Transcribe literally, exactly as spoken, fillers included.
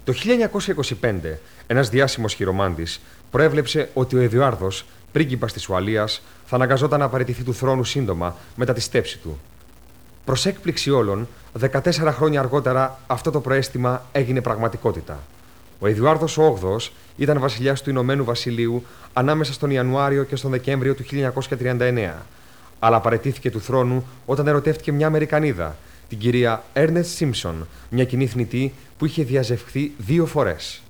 Το χίλια εννιακόσια είκοσι πέντε, ένας διάσημος χειρομάντης προέβλεψε ότι ο Εδουάρδος, πρίγκιπας της Ουαλίας, θα αναγκαζόταν να παραιτηθεί του θρόνου σύντομα μετά τη στέψη του. Προς έκπληξη όλων, δεκατέσσερα χρόνια αργότερα αυτό το προαίσθημα έγινε πραγματικότητα. Ο Εδουάρδος ο όγδοος ήταν βασιλιάς του Ηνωμένου Βασιλείου ανάμεσα στον Ιανουάριο και στον Δεκέμβριο του χίλια εννιακόσια τριάντα εννέα, αλλά παραιτήθηκε του θρόνου όταν ερωτεύτηκε μια Αμερικανίδα, την κυρία Έρνεστ Σίμψον, μια κοινή θνητή που είχε διαζευχθεί δύο φορές.